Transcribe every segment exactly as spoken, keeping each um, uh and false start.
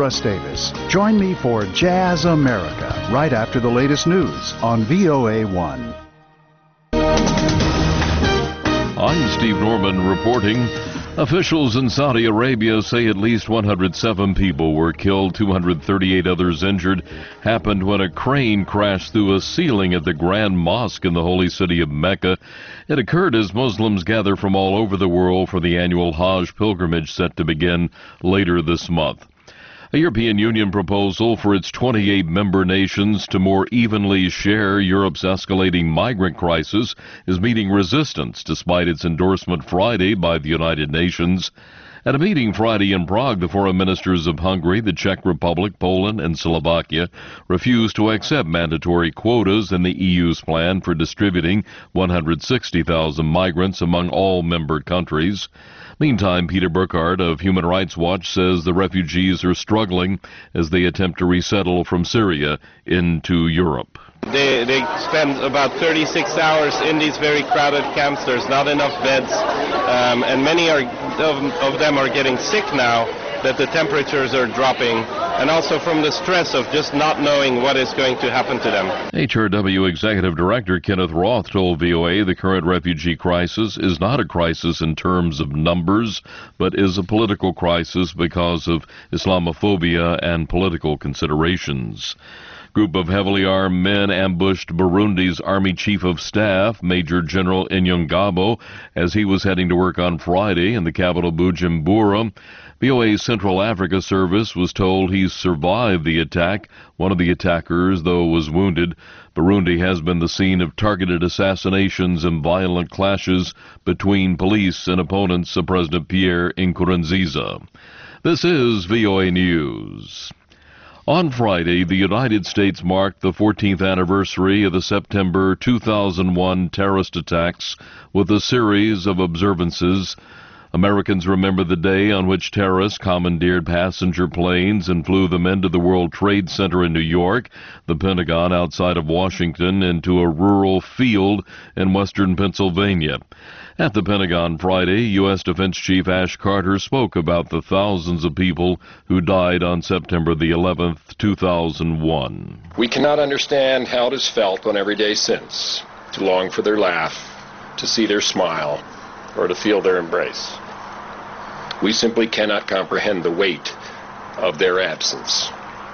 Russ Davis. Join me for Jazz America right after the latest news on V O A one. I'm Steve Norman reporting. Officials in Saudi Arabia say at least one hundred seven people were killed, two hundred thirty-eight others injured. Happened when a crane crashed through a ceiling at the Grand Mosque in the holy city of Mecca. It occurred as Muslims gather from all over the world for the annual Hajj pilgrimage set to begin later this month. A European Union proposal for its twenty-eight member nations to more evenly share Europe's escalating migrant crisis is meeting resistance despite its endorsement Friday by the United Nations. At a meeting Friday in Prague, the foreign ministers of Hungary, the Czech Republic, Poland, and Slovakia refused to accept mandatory quotas in the E U's plan for distributing one hundred sixty thousand migrants among all member countries. Meantime, Peter Burkhardt of Human Rights Watch says the refugees are struggling as they attempt to resettle from Syria into Europe. They, they spend about thirty-six hours in these very crowded camps. There's not enough beds, um, and many are, of, of them are getting sick now that the temperatures are dropping, and also from the stress of just not knowing what is going to happen to them. H R W Executive Director Kenneth Roth told V O A the current refugee crisis is not a crisis in terms of numbers, but is a political crisis because of Islamophobia and political considerations. Group of heavily armed men ambushed Burundi's Army Chief of Staff, Major General Inyongabo, as he was heading to work on Friday in the capital Bujumbura. V O A's Central Africa Service was told he survived the attack. One of the attackers, though, was wounded. Burundi has been the scene of targeted assassinations and violent clashes between police and opponents of President Pierre Nkurunziza. This is V O A News. On Friday, the United States marked the fourteenth anniversary of the September two thousand one terrorist attacks with a series of observances. Americans remember the day on which terrorists commandeered passenger planes and flew them into the World Trade Center in New York, the Pentagon outside of Washington, into a rural field in western Pennsylvania. At the Pentagon Friday, U S Defense Chief Ash Carter spoke about the thousands of people who died on September the eleventh, two thousand one. We cannot understand how it has felt on every day since, to long for their laugh, to see their smile, or to feel their embrace. We simply cannot comprehend the weight of their absence.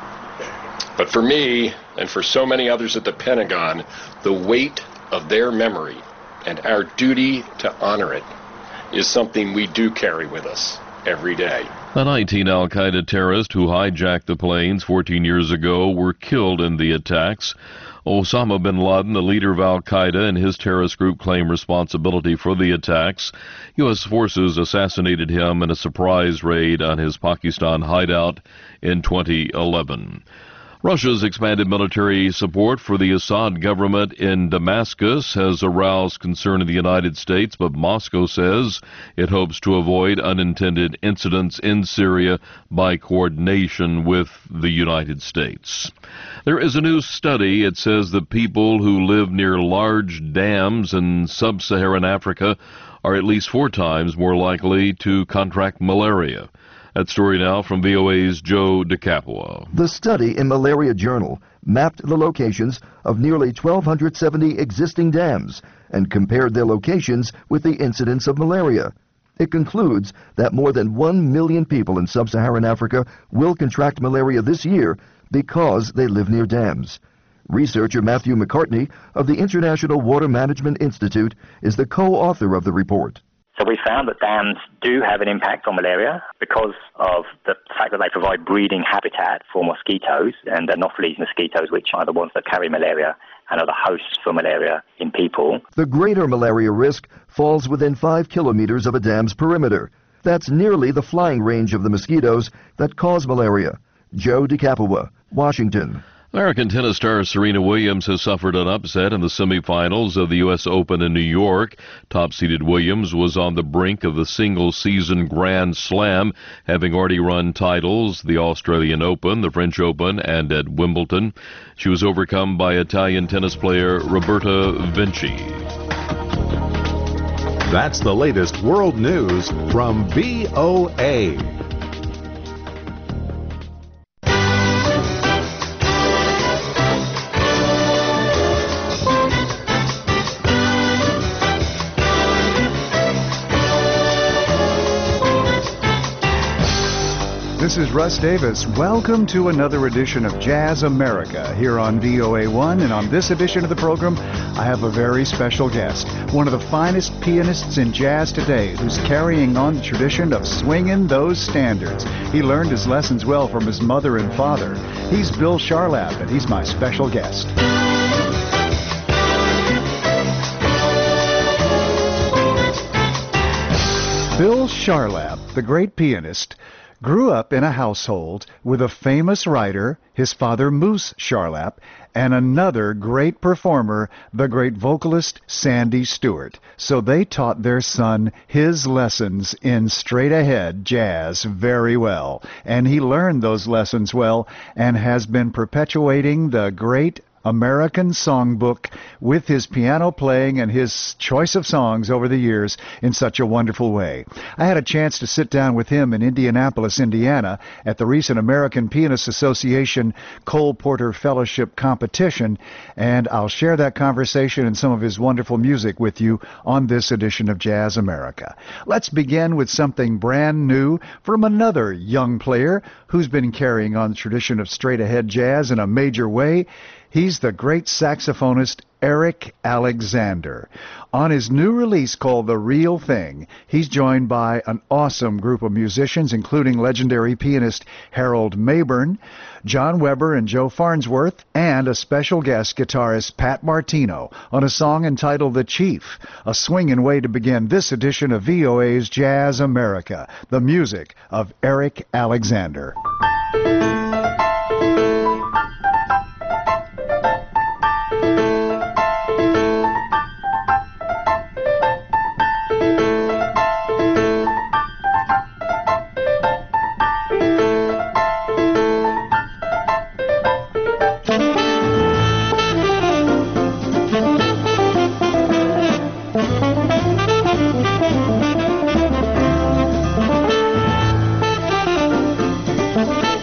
But for me, and for so many others at the Pentagon, the weight of their memory and our duty to honor it is something we do carry with us every day. The nineteen al-Qaeda terrorists who hijacked the planes fourteen years ago were killed in the attacks. Osama bin Laden, the leader of al-Qaeda, and his terrorist group claim responsibility for the attacks. U S forces assassinated him in a surprise raid on his Pakistan hideout in twenty eleven. Russia's expanded military support for the Assad government in Damascus has aroused concern in the United States, but Moscow says it hopes to avoid unintended incidents in Syria by coordination with the United States. There is a new study. It says that people who live near large dams in sub-Saharan Africa are at least four times more likely to contract malaria. That story now from V O A's Joe DeCapua. The study in Malaria Journal mapped the locations of nearly one thousand two hundred seventy existing dams and compared their locations with the incidence of malaria. It concludes that more than one million people in sub-Saharan Africa will contract malaria this year because they live near dams. Researcher Matthew McCartney of the International Water Management Institute is the co-author of the report. So we found that dams do have an impact on malaria because of the fact that they provide breeding habitat for mosquitoes, and Anopheles mosquitoes, which are the ones that carry malaria and are the hosts for malaria in people. The greater malaria risk falls within five kilometers of a dam's perimeter. That's nearly the flying range of the mosquitoes that cause malaria. Joe DeCapua, Washington. American tennis star Serena Williams has suffered an upset in the semifinals of the U S Open in New York. Top-seeded Williams was on the brink of the single-season Grand Slam, having already run titles, the Australian Open, the French Open, and at Wimbledon. She was overcome by Italian tennis player Roberta Vinci. That's the latest world news from V O A. This is Russ Davis. Welcome to another edition of Jazz America here on V O A one. And on this edition of the program, I have a very special guest, one of the finest pianists in jazz today, who's carrying on the tradition of swinging those standards. He learned his lessons well from his mother and father. He's Bill Charlap, and he's my special guest. Bill Charlap, the great pianist, grew up in a household with a famous writer, his father Moose Charlap, and another great performer, the great vocalist Sandy Stewart. So they taught their son his lessons in straight-ahead jazz very well. And he learned those lessons well and has been perpetuating the great American Songbook with his piano playing and his choice of songs over the years in such a wonderful way. I had a chance to sit down with him in Indianapolis, Indiana at the recent American Pianists Association Cole Porter Fellowship competition, and I'll share that conversation and some of his wonderful music with you on this edition of Jazz America. Let's begin with something brand new from another young player who's been carrying on the tradition of straight-ahead jazz in a major way. He's the great saxophonist Eric Alexander. On his new release called The Real Thing, he's joined by an awesome group of musicians, including legendary pianist Harold Mabern, John Weber and Joe Farnsworth, and a special guest guitarist Pat Martino on a song entitled The Chief, a swinging way to begin this edition of V O A's Jazz America, the music of Eric Alexander. Thank you.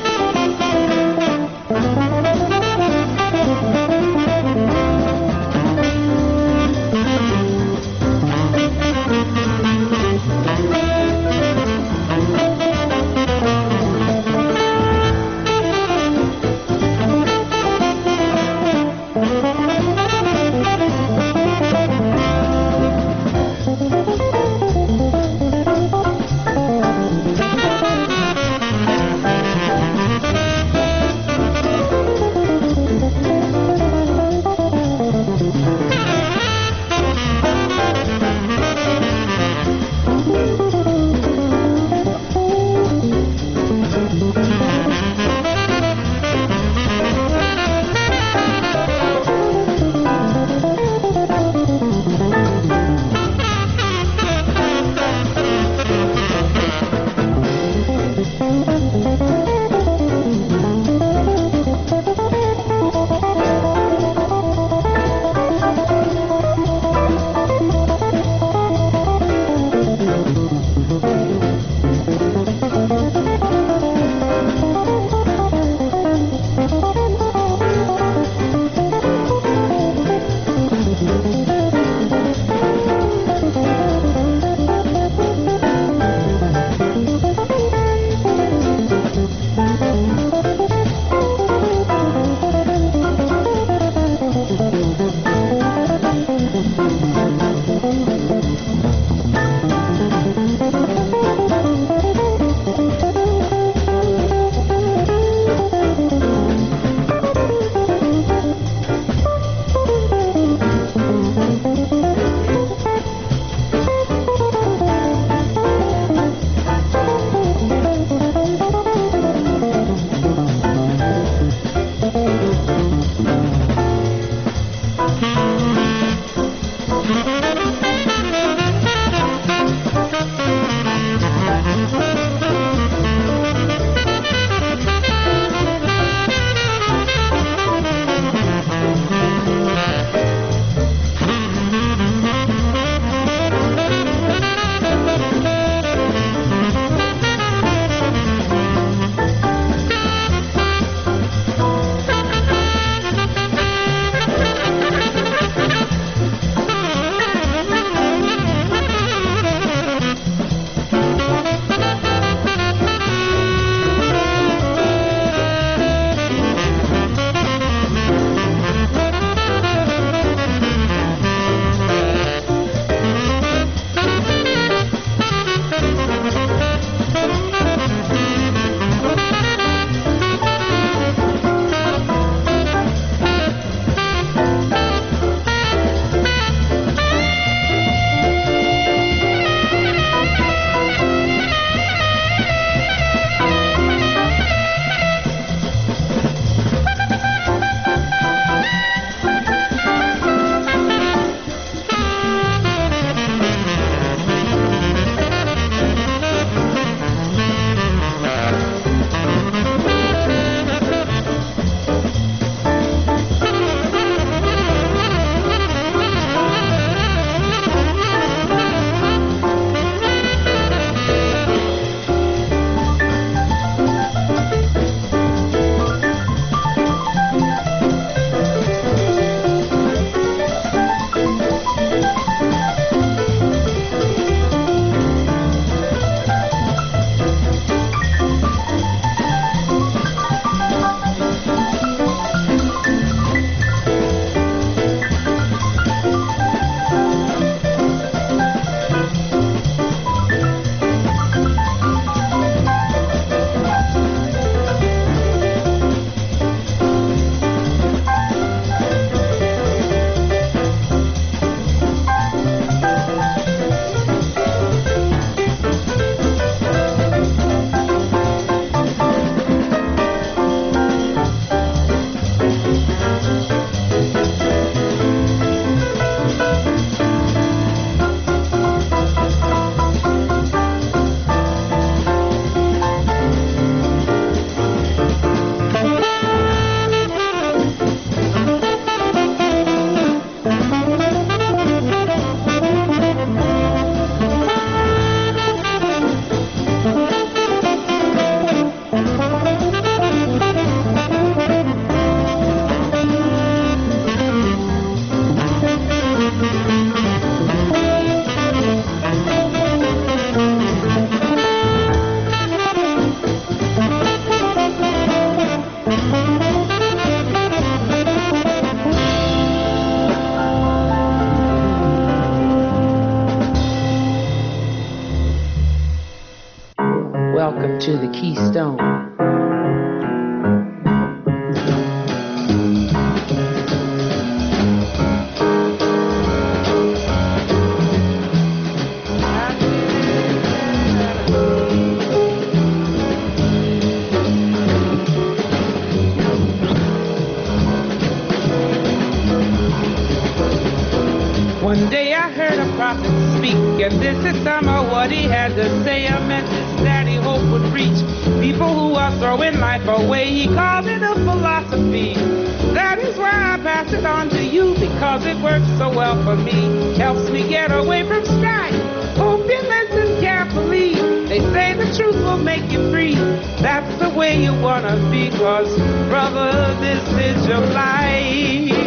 One day I heard a prophet speak, and this is some of what he had to say. A message that he hoped would reach people who are throwing life away. He called it a philosophy. That is why I pass it on to you, because it works so well for me. Helps me get away from strife. Hope you listen carefully. They say the truth will make you free. That's the way you wanna be, cause brother, this is your life.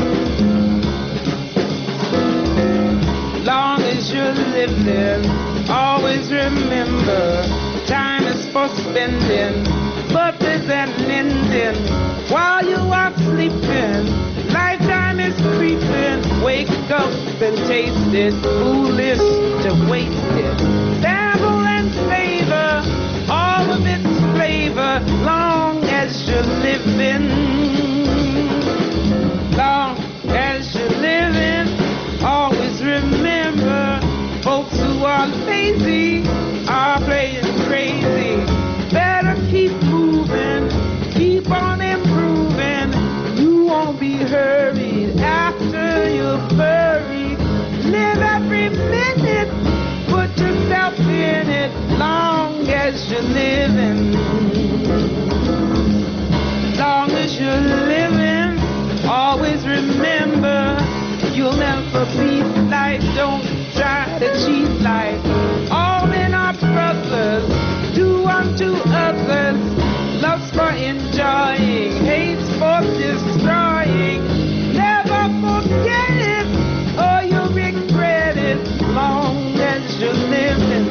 Long as you're living, always remember, time is for spending, but there's an ending. While you are sleeping, lifetime is creeping. Wake up and taste it, foolish to waste it. Sample and savor all of its flavor, long as you're living. Long as you're living, always remember, folks who are lazy are playing crazy. Better keep moving, keep on improving. You won't be hurried after you're buried. Live every minute, put yourself in it, long as you're living. Long as you're living, always remember, you'll never beat life. Don't try to cheat life. All men are brothers. Do unto others. Love's for enjoying. Hate's for destroying. Never forget it, or you'll regret it. Long as you're living.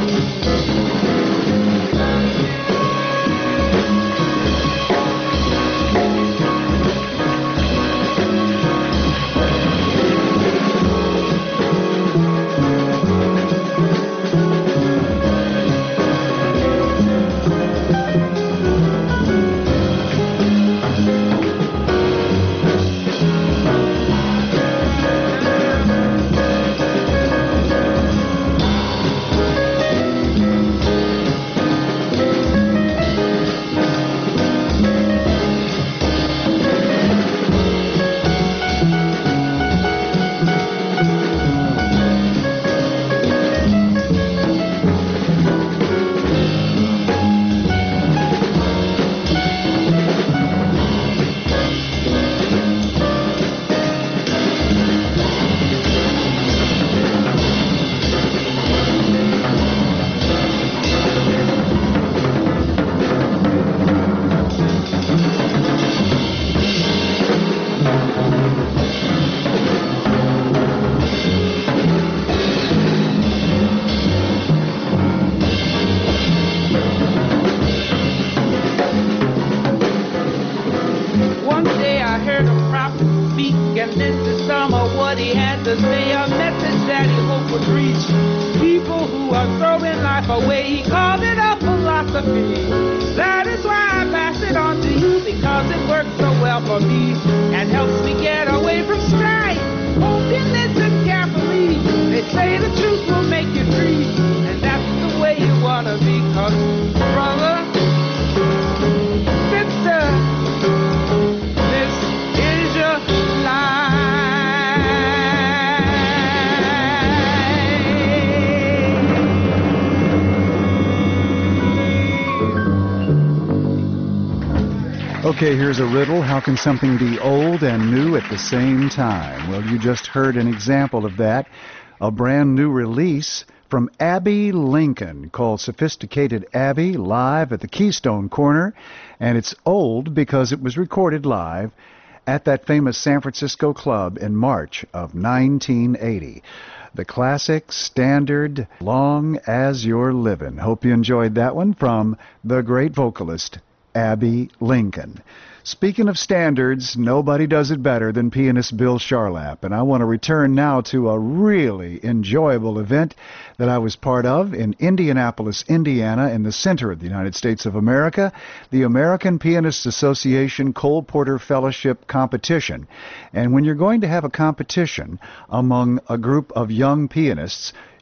Okay, here's a riddle. How can something be old and new at the same time? Well, you just heard an example of that. A brand new release from Abbey Lincoln called Sophisticated Abbey, live at the Keystone Corner. And it's old because it was recorded live at that famous San Francisco club in March of nineteen eighty. The classic, standard, Long As You're Livin'. Hope you enjoyed that one from the great vocalist Abbey Lincoln. Speaking of standards, nobody does it better than pianist Bill Charlap, and I want to return now to a really enjoyable event that I was part of in Indianapolis, Indiana, in the center of the United States of America, the American Pianists Association Cole Porter Fellowship Competition. And when you're going to have a competition among a group of young pianists,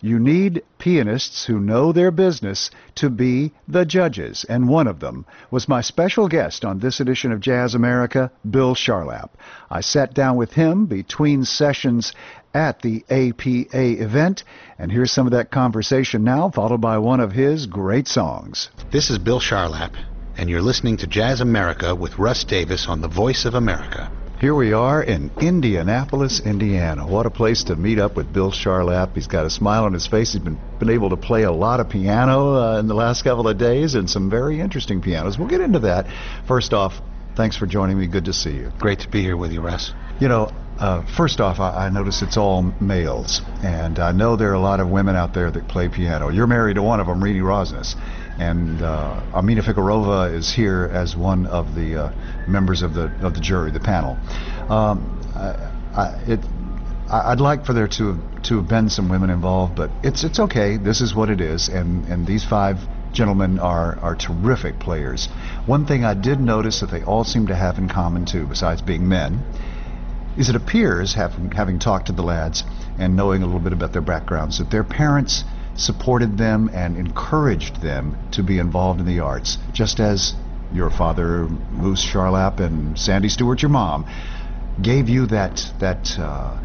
You need pianists who know their business to be the judges, and one of them was my special guest on this edition of Jazz America, Bill Charlap. I sat down with him between sessions at the A P A event, and here's some of that conversation now, followed by one of his great songs. This is Bill Charlap, and you're listening to Jazz America with Russ Davis on the Voice of America. Here we are in Indianapolis, Indiana. What a place to meet up with Bill Charlap. He's got a smile on his face. He's been, been able to play a lot of piano uh, in the last couple of days, and some very interesting pianos. We'll get into that. First off, thanks for joining me. Good to see you. Great to be here with you, Russ. You know, uh, first off, I, I notice it's all males, and I know there are a lot of women out there that play piano. You're married to one of them, Reedy Rosnes. And uh, Amina Fikirova is here as one of the uh, members of the of the jury, the panel. Um, I, I, it, I'd like for there to have, to have been some women involved, but it's it's okay. This is what it is, and and these five gentlemen are are terrific players. One thing I did notice that they all seem to have in common too, besides being men, is it appears, having having talked to the lads and knowing a little bit about their backgrounds, that their parents supported them and encouraged them to be involved in the arts, just as your father, Moose Charlap, and Sandy Stewart, your mom, gave you that that uh,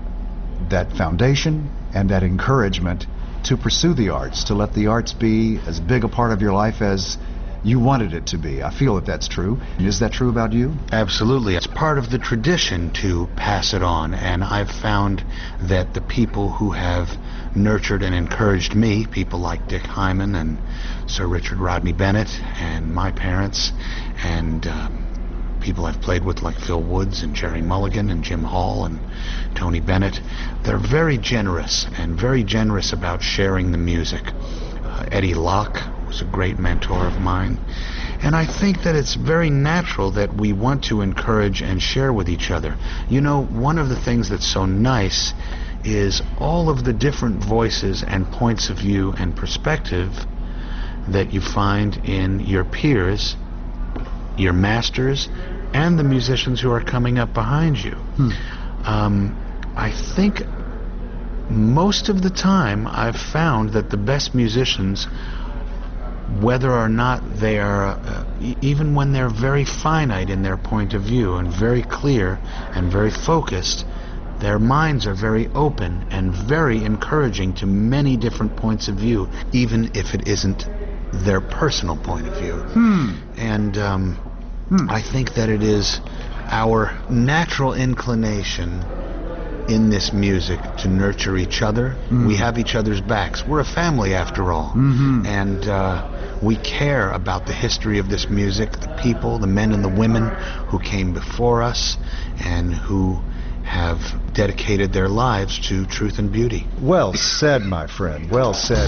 that foundation and that encouragement to pursue the arts, to let the arts be as big a part of your life as you wanted it to be. I feel that that's true. Is that true about you? Absolutely. It's part of the tradition to pass it on, and I've found that the people who have nurtured and encouraged me, people like Dick Hyman and Sir Richard Rodney Bennett and my parents, and um, people I've played with like Phil Woods and Jerry Mulligan and Jim Hall and Tony Bennett, they're very generous and very generous about sharing the music. Uh, Eddie Locke was a great mentor of mine, and I think that it's very natural that we want to encourage and share with each other. You know, one of the things that's so nice is all of the different voices and points of view and perspective that you find in your peers, your masters, and the musicians who are coming up behind you. Hmm. Um, I think most of the time I've found that the best musicians, whether or not they are, uh, e- even when they're very finite in their point of view and very clear and very focused, their minds are very open and very encouraging to many different points of view, even if it isn't their personal point of view. Hmm. And um, Hmm. I think that it is our natural inclination in this music to nurture each other. Mm. We have each other's backs. We're a family after all. Mm-hmm. And uh, we care about the history of this music, the people, the men and the women who came before us and who have dedicated their lives to truth and beauty. Well said, my friend. Well said.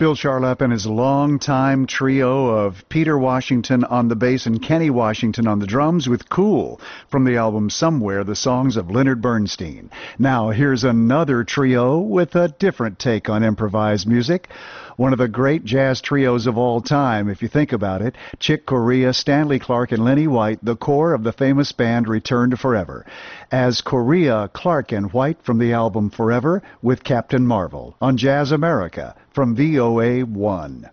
Bill Charlap and his longtime trio of Peter Washington on the bass and Kenny Washington on the drums with Cool from the album Somewhere, the songs of Leonard Bernstein. Now, here's another trio with a different take on improvised music. One of the great jazz trios of all time, if you think about it. Chick Corea, Stanley Clarke, and Lenny White, the core of the famous band Return to Forever. As Corea, Clarke, and White from the album Forever with Captain Marvel on Jazz America from V O A one.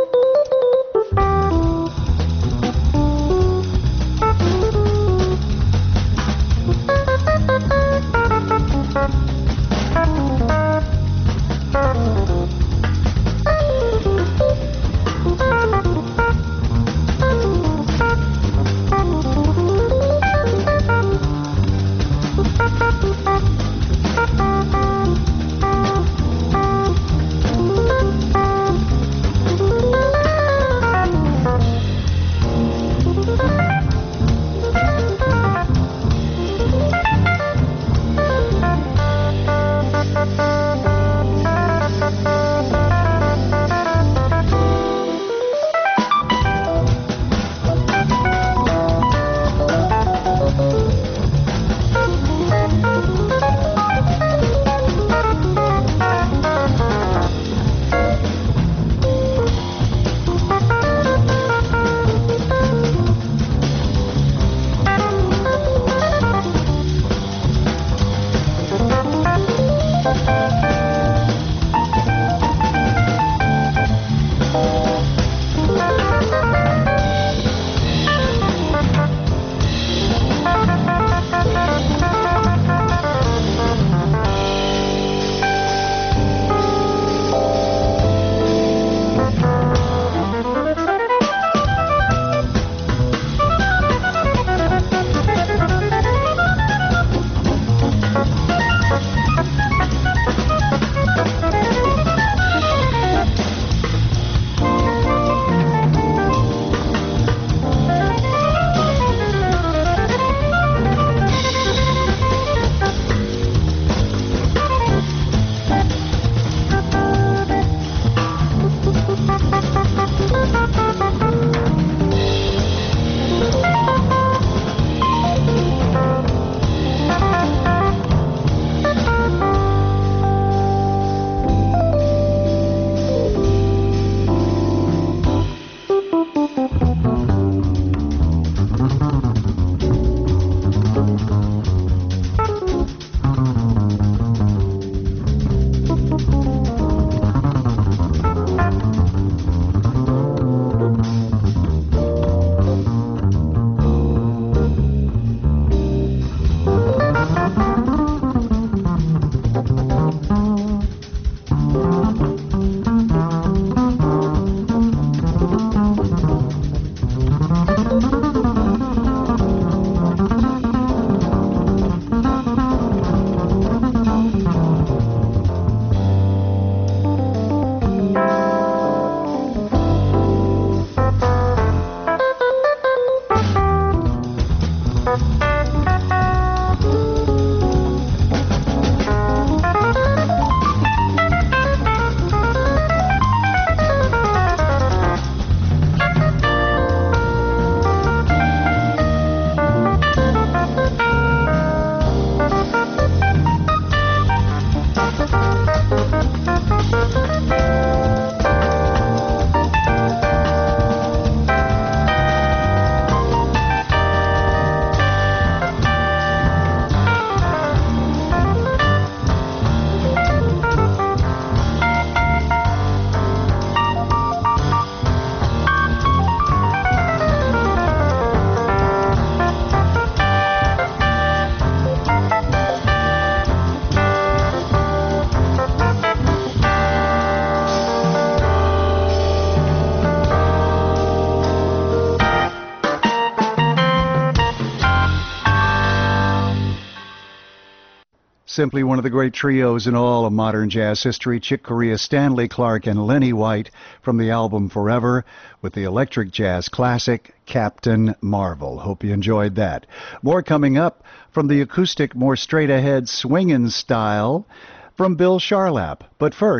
Simply one of the great trios in all of modern jazz history. Chick Corea, Stanley Clarke, and Lenny White from the album Forever with the electric jazz classic Captain Marvel. Hope you enjoyed that. More coming up from the acoustic, more straight-ahead swingin' style from Bill Charlap. But first,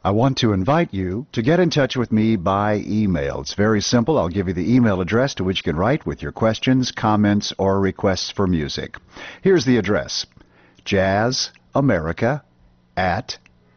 I want to invite you to get in touch with me by email. It's very simple. I'll give you the email address to which you can write with your questions, comments, or requests for music. Here's the address: jazzamerica at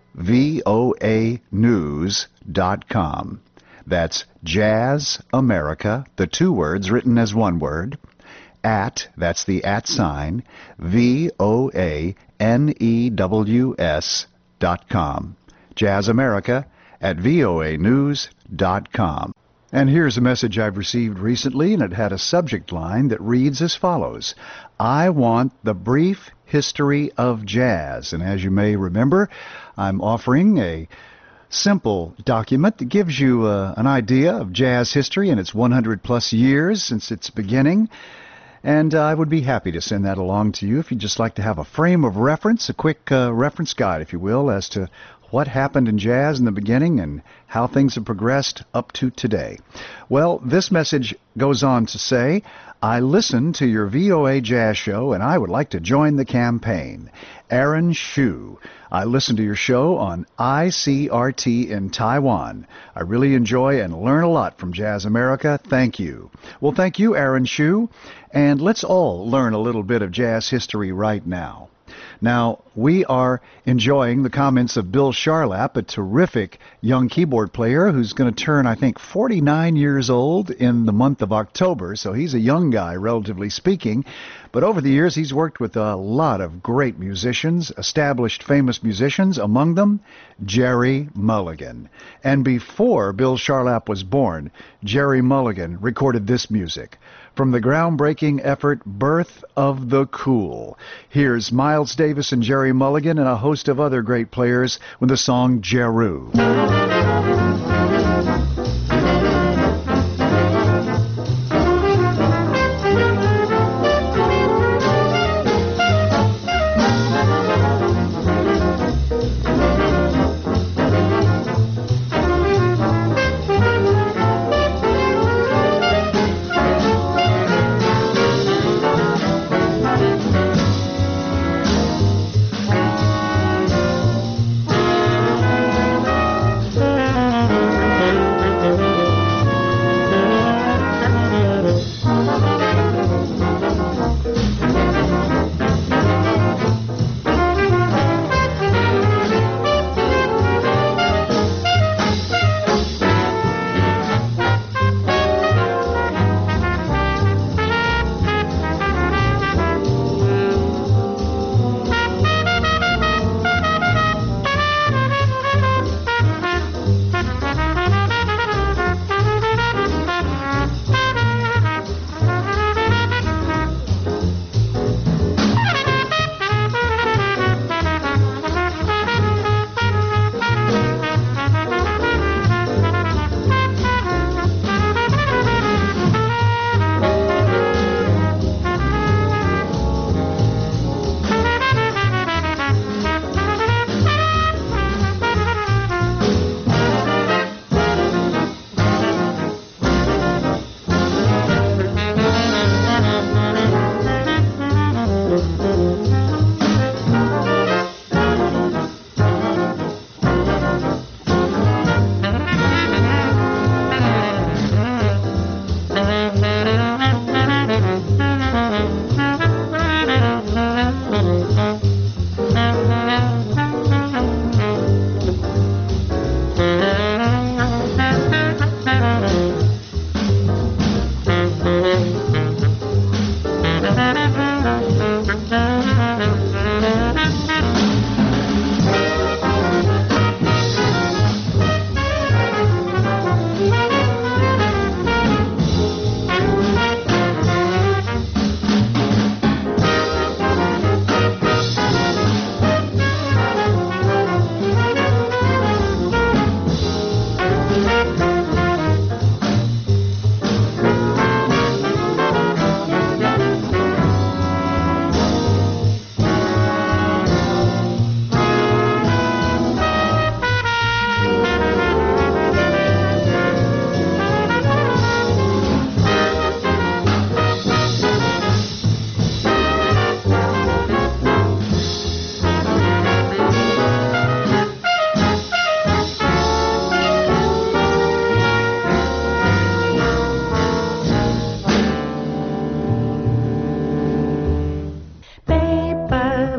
voa news dot com. That's jazzamerica, the two words written as one word, at, that's the at sign, V O A N E W S dot com. jazzamerica at voa news dot com. And here's a message I've received recently, and it had a subject line that reads as follows: I want the brief history of jazz. And as you may remember, I'm offering a simple document that gives you uh, an idea of jazz history in its one hundred plus years since its beginning. And uh, I would be happy to send that along to you if you'd just like to have a frame of reference, a quick uh, reference guide, if you will, as to what happened in jazz in the beginning and how things have progressed up to today. Well, this message goes on to say, I listen to your V O A Jazz Show, and I would like to join the campaign. Aaron Shu. I listen to your show on I C R T in Taiwan. I really enjoy and learn a lot from Jazz America. Thank you. Well, thank you, Aaron Shu. And let's all learn a little bit of jazz history right now. Now, we are enjoying the comments of Bill Charlap, a terrific young keyboard player who's going to turn, I think, forty-nine years old in the month of October. So he's a young guy, relatively speaking. But over the years, he's worked with a lot of great musicians, established famous musicians, among them Gerry Mulligan. And before Bill Charlap was born, Gerry Mulligan recorded this music from the groundbreaking effort Birth of the Cool. Here's Miles Davis and Gerry Mulligan and a host of other great players with the song Jeru.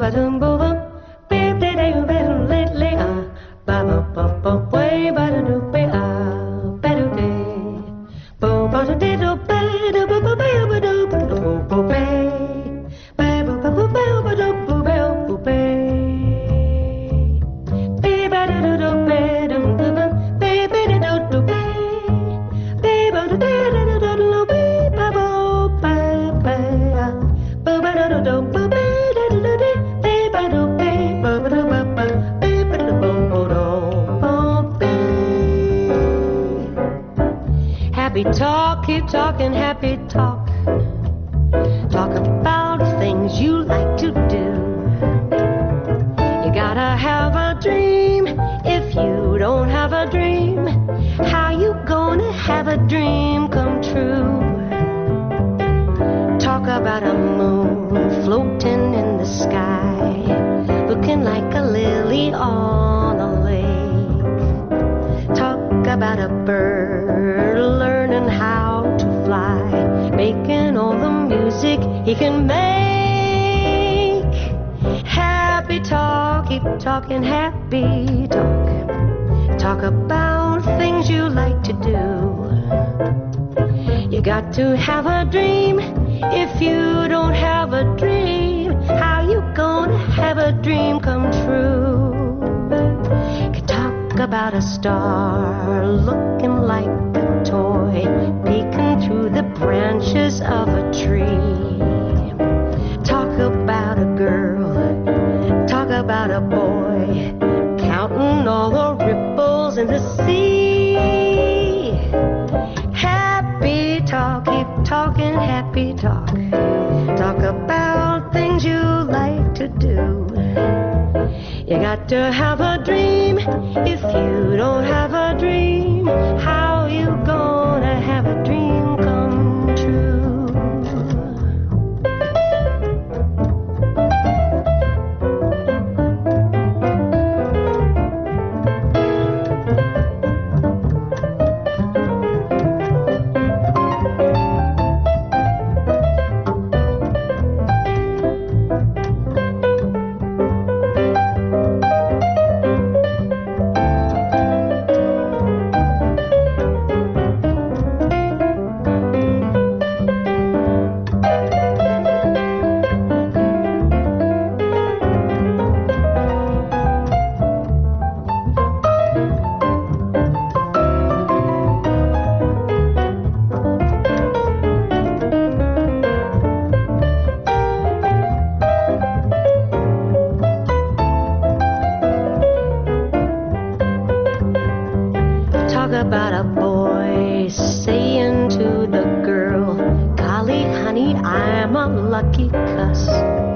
Happy talk, keep talking, happy talk. Talk about things you like to do. You gotta have a dream. If you don't have a dream, how you gonna have a dream come true? Talk about a moon floating in the sky, looking like a lily on a lake. Talk about a bird learning how to fly, making all the music he can make. Happy talk, keep talking happy talk. Talk about things you like to do. You got to have a dream. If you don't have a dream, how you gonna have a dream come true? Could talk about a star looking like a toy, peeking through the branches of a tree. Talk about a girl, talk about a boy, counting all the ripples in the sea. Happy talk, keep talking happy talk. Talk about things you like to do. You got to have a dream. If you don't have a dream, how you gonna have a dream come true? About a boy saying to the girl, golly honey, I'm a lucky cuss.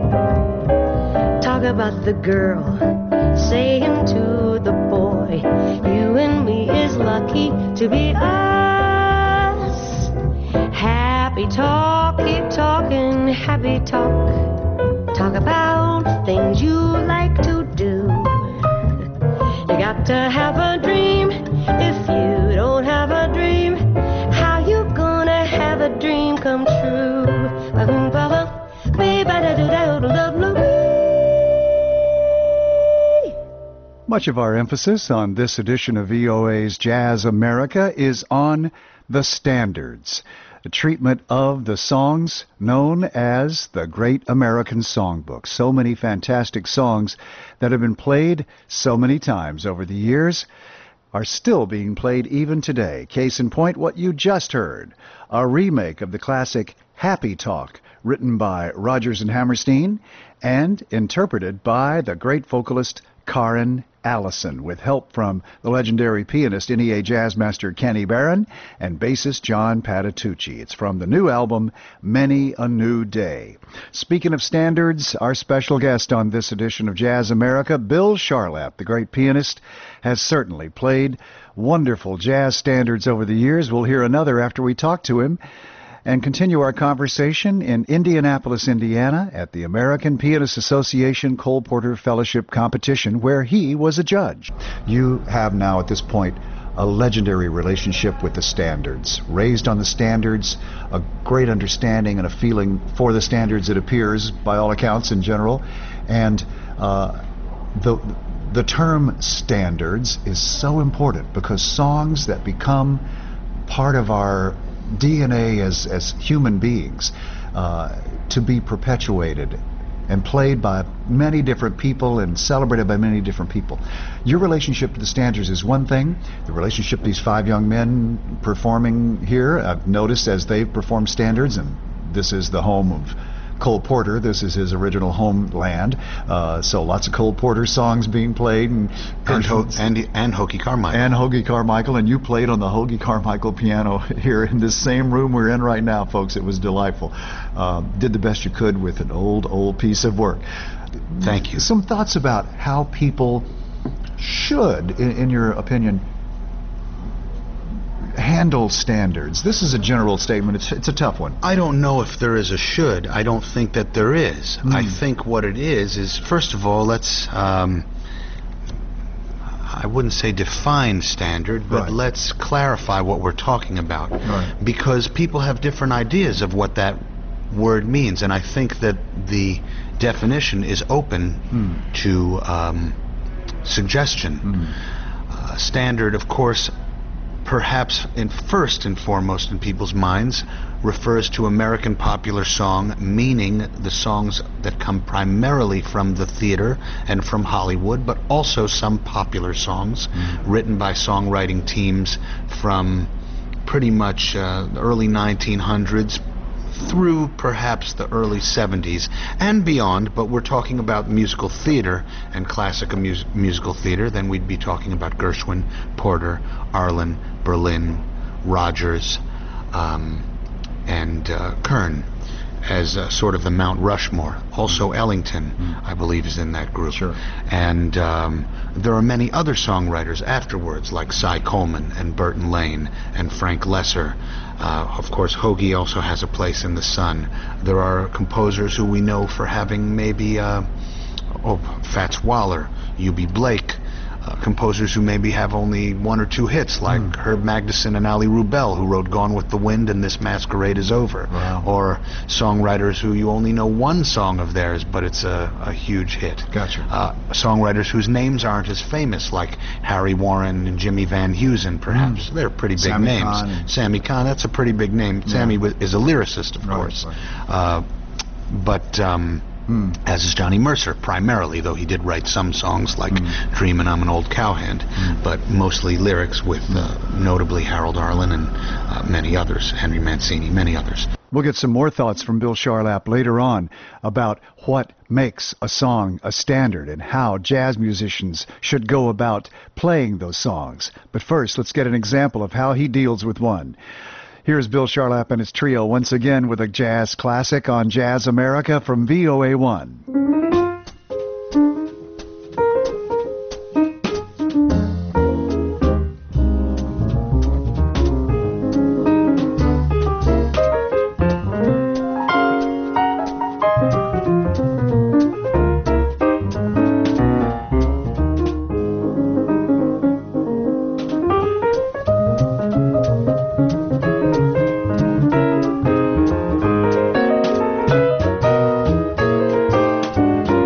Talk about the girl saying to the boy, you and me is lucky to be us. Happy talk, keep talking happy talk. Talk about things you like to do. You got to have a dream. If you don't have a dream, how you gonna have a dream come true? Much of our emphasis on this edition of V O A's Jazz America is on the standards, a treatment of the songs known as the Great American Songbook. So many fantastic songs that have been played so many times over the years are still being played even today. Case in point, what you just heard, a remake of the classic Happy Talk, written by Rodgers and Hammerstein and interpreted by the great vocalist Karen Allison, with help from the legendary pianist N E A Jazz Master Kenny Barron and bassist John Patitucci. It's from the new album, Many a New Day. Speaking of standards, our special guest on this edition of Jazz America, Bill Charlap, the great pianist, has certainly played wonderful jazz standards over the years. We'll hear another after we talk to him and continue our conversation in Indianapolis, Indiana, at the American Pianist Association Cole Porter Fellowship Competition, where he was a judge. You have now, at this point, a legendary relationship with the standards. Raised on the standards, a great understanding and a feeling for the standards, it appears, by all accounts in general. And uh, the the term standards is so important because songs that become part of our D N A as, as human beings uh, to be perpetuated and played by many different people and celebrated by many different people. Your relationship to the standards is one thing. The relationship to these five young men performing here, I've noticed as they've performed standards, and this is the home of Cole Porter. This is his original homeland. Uh, so lots of Cole Porter songs being played. And and, Ho- and, and Hoagie Carmichael. And Hoagie Carmichael. And you played on the Hoagie Carmichael piano here in this same room we're in right now, folks. It was delightful. Uh, did the best you could with an old, old piece of work. Thank you. Some thoughts about how people should, in, in your opinion, handle standards. This is a general statement. It's it's a tough one. I don't know if there is a should. I don't think that there is. Mm. I think what it is is, first of all, let's, um, I wouldn't say define standard, but Right. let's clarify what we're talking about. Right. Because people have different ideas of what that word means, and I think that the definition is open Mm. to um, suggestion. Mm. Uh, standard, of course, perhaps in first and foremost in people's minds, refers to American popular song, meaning the songs that come primarily from the theater and from Hollywood, but also some popular songs Mm. written by songwriting teams from pretty much uh, the early nineteen hundreds through perhaps the early seventies and beyond. But we're talking about musical theater and classical mus- musical theater, then we'd be talking about Gershwin, Porter, Arlen, Berlin, Rogers, um, and uh, Kern as uh, sort of the Mount Rushmore. Also Ellington, Mm. I believe, is in that group. Sure. And um, there are many other songwriters afterwards, like Cy Coleman and Burton Lane and Frank Lesser. Uh, of course, Hoagie also has a place in the sun. There are composers who we know for having maybe, uh, oh, Fats Waller, U B Blake, uh, composers who maybe have only one or two hits, like Mm. Herb Magnuson and Ali Rubel, who wrote Gone with the Wind and This Masquerade is Over. Wow. Or songwriters who you only know one song of theirs, but it's a, a huge hit. Gotcha. Uh, songwriters whose names aren't as famous, like Harry Warren and Jimmy Van Heusen, perhaps. Mm. They're pretty big Sammy names. Cahn. Sammy Cahn, that's a pretty big name. Yeah. Sammy wa- is a lyricist, of Right, course. right. Uh, but... Um, Mm. as is Johnny Mercer, primarily, though he did write some songs like Mm. Dreamin' I'm an Old Cowhand, Mm. but mostly lyrics with uh, notably Harold Arlen and uh, many others, Henry Mancini, many others. We'll get some more thoughts from Bill Charlap later on about what makes a song a standard and how jazz musicians should go about playing those songs. But first, let's get an example of how he deals with one. Here's Bill Charlap and his trio once again with a jazz classic on Jazz America from V O A one. Thank you.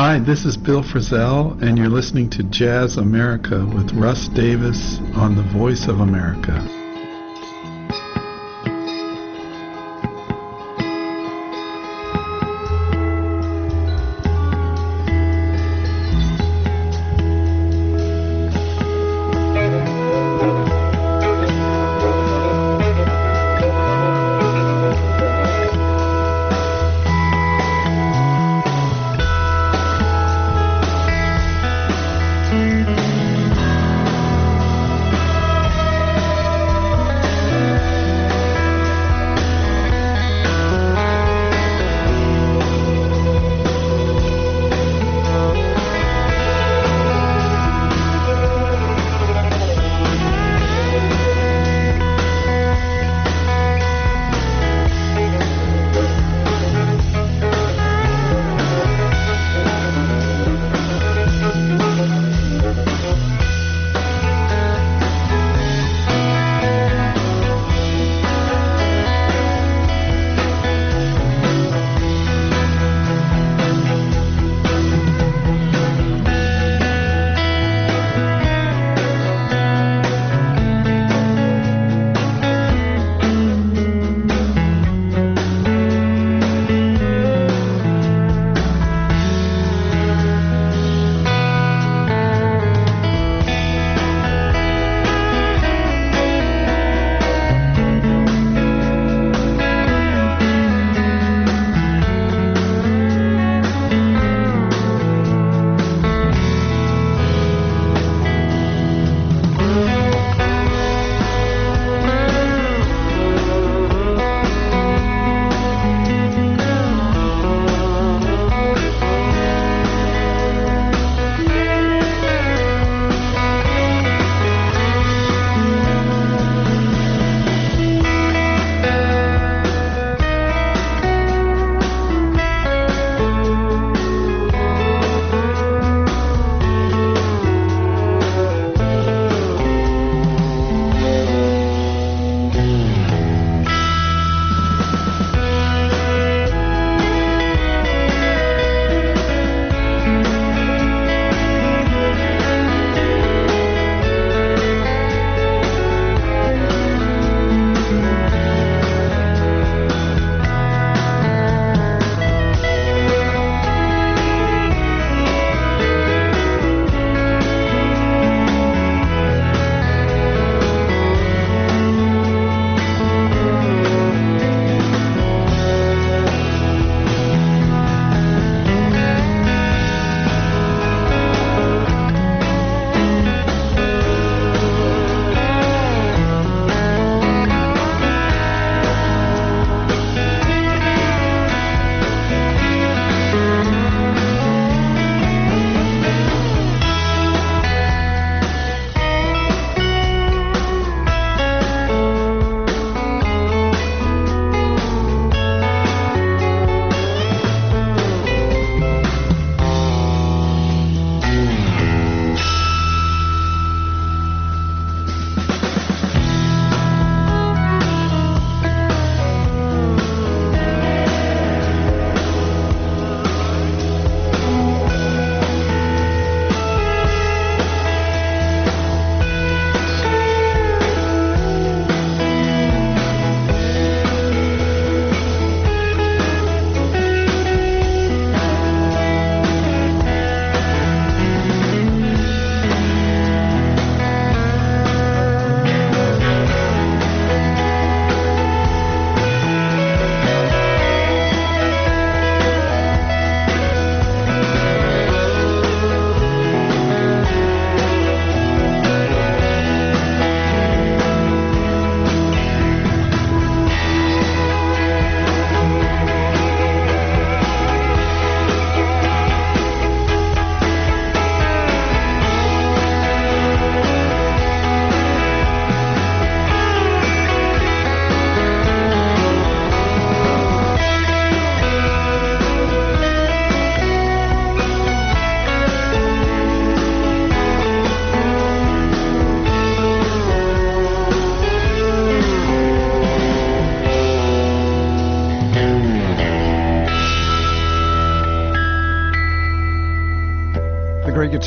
Hi, this is Bill Frisell, and you're listening to Jazz America with Russ Davis on the Voice of America.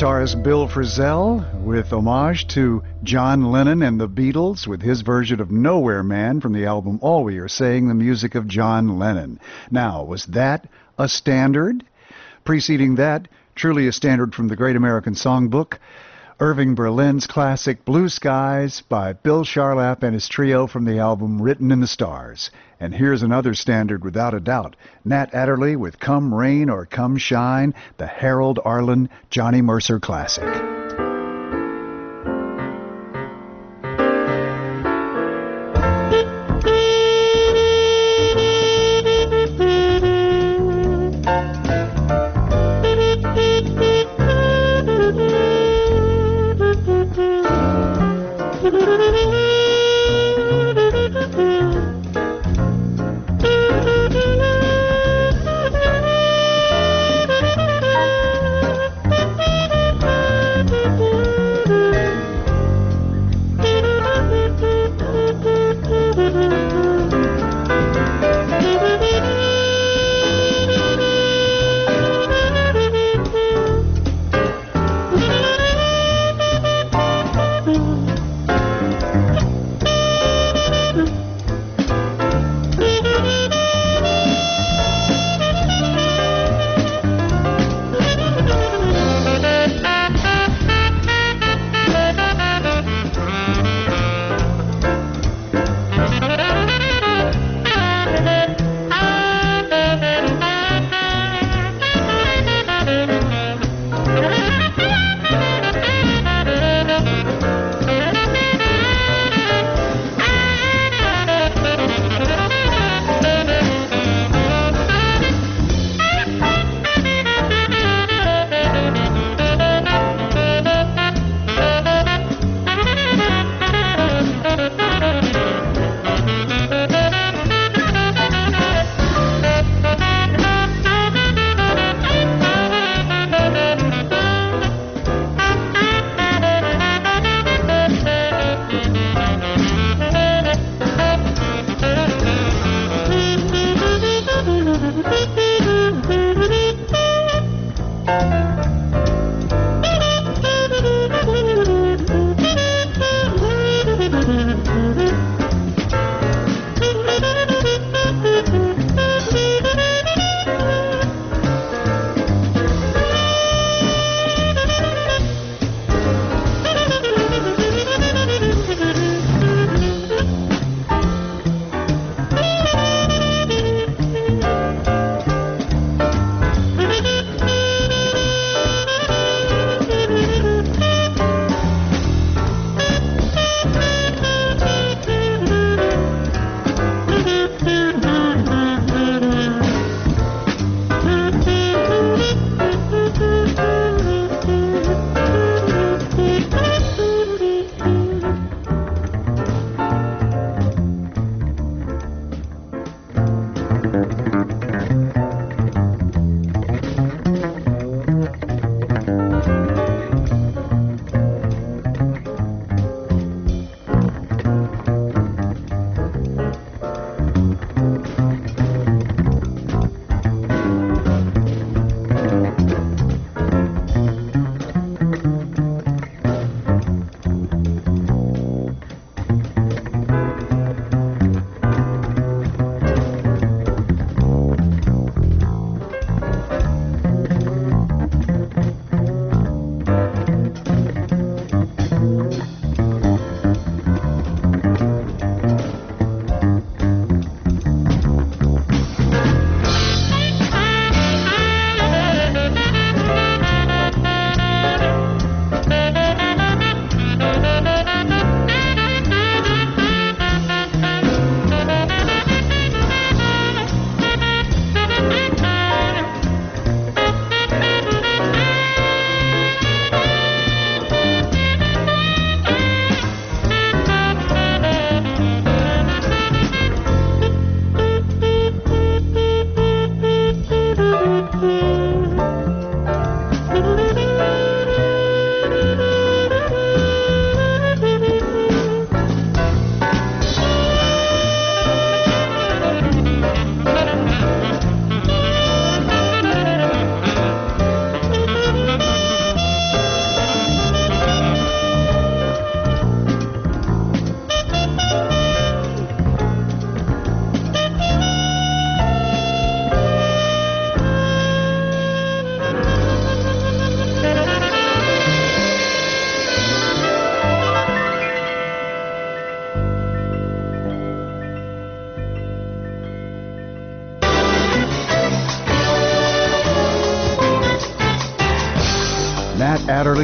Guitarist Bill Frisell with homage to John Lennon and the Beatles with his version of Nowhere Man from the album All We Are Saying, the music of John Lennon. Now, was that a standard? Preceding that, truly a standard from the Great American Songbook, Irving Berlin's classic Blue Skies by Bill Charlap and his trio from the album Written in the Stars. And here's another standard without a doubt, Nat Adderley with Come Rain or Come Shine, the Harold Arlen Johnny Mercer classic.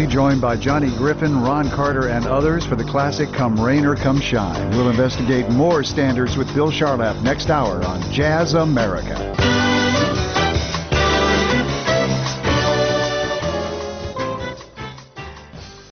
joined by Johnny Griffin, Ron Carter, and others for the classic Come Rain or Come Shine. We'll investigate more standards with Bill Charlap next hour on Jazz America.